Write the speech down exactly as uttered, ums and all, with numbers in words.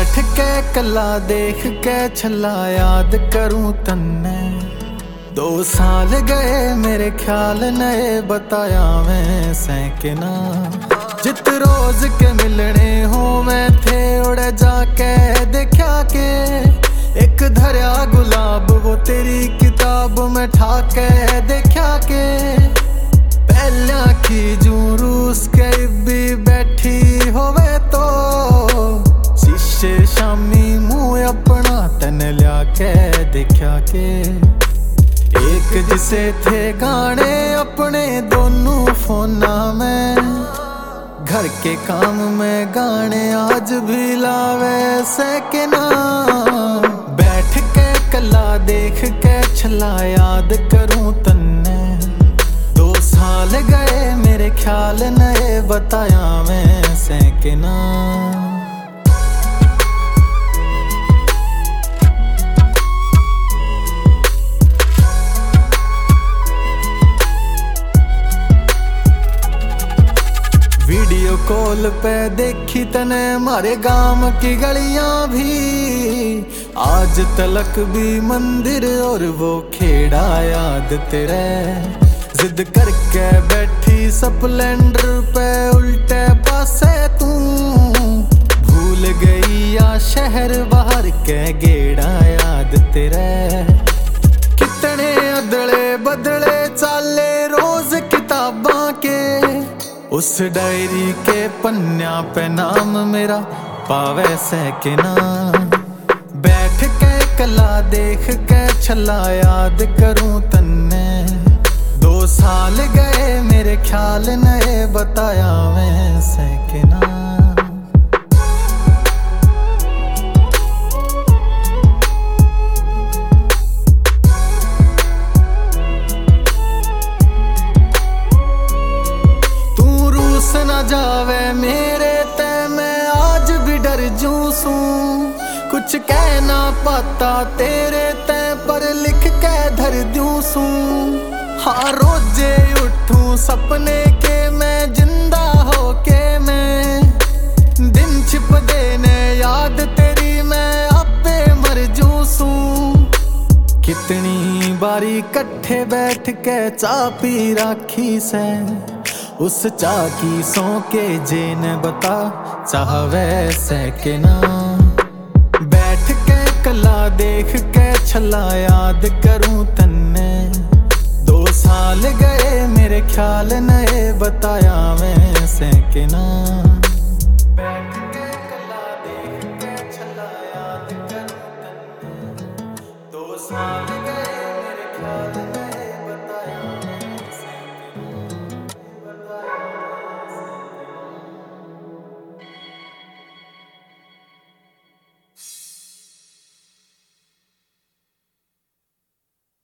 बैठ के कला देख के छला याद करूं तन्ने। दो साल गए मेरे ख्याल नए बताया मैं सैकना। जित रोज के मिलने हो मैं थे उड़ जाके देखा के। एक धरिया गुलाब वो तेरी किताब में ठाके देखा के। पहला की जू रूस के भी बैठी होवे तो शीशे शामी मुँह अपना तन लिया के देखा के। एक जिसे थे गाने अपने दोनों फोना में। घर के काम में गाने आज भी लावे सैकना। बैठ के कला देख के छला याद करूं तन्ने। दो साल गए मेरे ख्याल नए बताया मैं सैकना। वीडियो कॉल पे देखी तने मारे गांव की गलियां भी। आज तलक भी मंदिर और वो खेड़ा याद तेरे। जिद करके बैठी स्प्लेंडर पे उल्टे पासे तू। भूल गई या शहर बाहर के गेड़ा याद तेरे। कितने अदले बदले चाले रोज किताबां के। उस डायरी के पन्या पे नाम मेरा पावे सैकना। बैठ के कला देख के छला याद करूं तन्ने। दो साल गए मेरे ख्याल नए बताया मैं सैकना। न जावे मेरे ते मैं आज भी डर जूसू। कुछ कह ना पाता तेरे ते पर लिख के धर दूसू। हाँ रोजे उठूं सपने के मैं जिंदा हो के मैं। दिन छिप देने याद तेरी मैं आपे मर जूसू। कितनी बारी इकट्ठे बैठ के चाह पी राखी से। उस चाह की सौ के जेन बता चाहवे सैकना। बैठ के कला देख के छला याद करूं तन्ने। दो साल गए मेरे ख्याल नए बताया मैं सैकना। बैठ के कला देख के छला याद करूं तन्ने। दो साल